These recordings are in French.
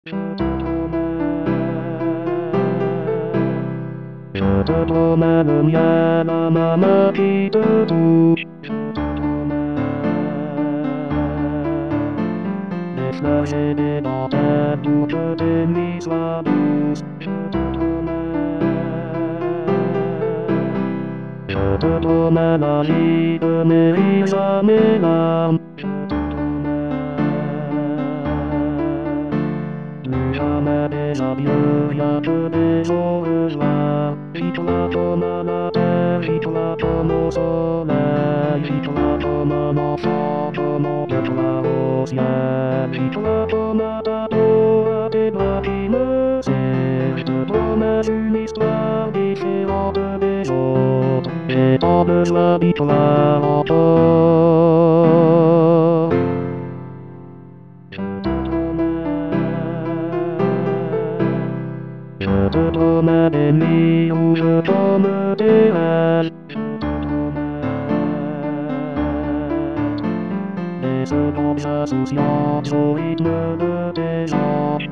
Je te promets le mien, la main qui te touche. Je te promets des fleurs et des dentelles pour que tes nuits soient douces. Je te promets la vie de mes rires à mes larmes. Je te promets plus jamais des adieux, rien que des jours de joie. Vite-la comme un appel, vite-la comme au soleil, vite-la comme un enfant, comme on déclare au ciel, vite-la comme un bateau à tes bras qui me serrent. Je te promets une histoire différente des autres, et tant de joie, vite-la encore. Je te promets des nuits où je tombe tes rêves. Je te promets des secondes insouciantes au rythme de tes jambes.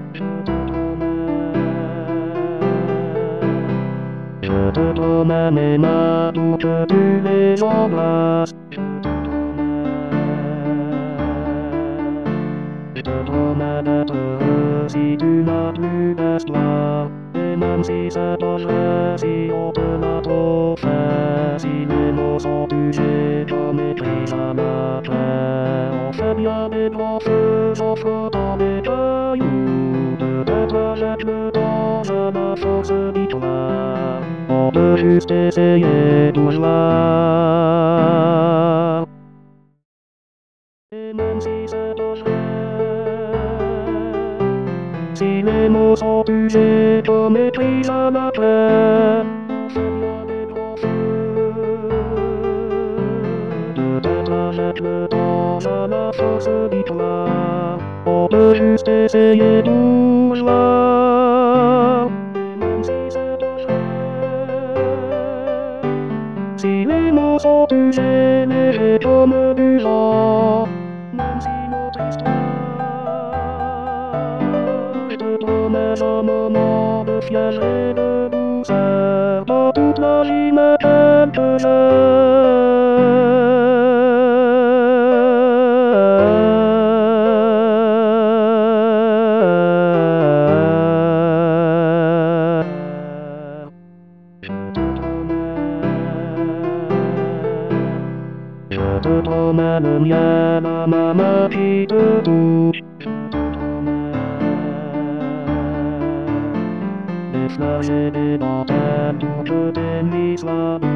Je te promets mes mains pour que tu les embrasses. Je te promets d'être heureux si tu n'as plus d'espoir. Et même si c'est pas vrai, si on te l'a trop fait, si les mots sont usés comme écrits à la plaie, on fait bien des grands feux en frottant des cailloux. Peut-être jette le temps à la force victoire. On peut juste essayer pour voir. Et même si c'est pas vrai, si les mots sont usés comme écrits à la plaie, on fait bien des grands feux. Peut-être jette le temps à la force victoire. On peut juste essayer pour voir. Et même si c'est pas vrai, si les mots sont usés, légers comme du vent, même si notre histoire, je te promets un moment de fiel et de douceur dans toute la vie même que je te promets le mien, la main qui te touche. Je te promets des fleurs et des dentelles pour que tes nuits soient douces.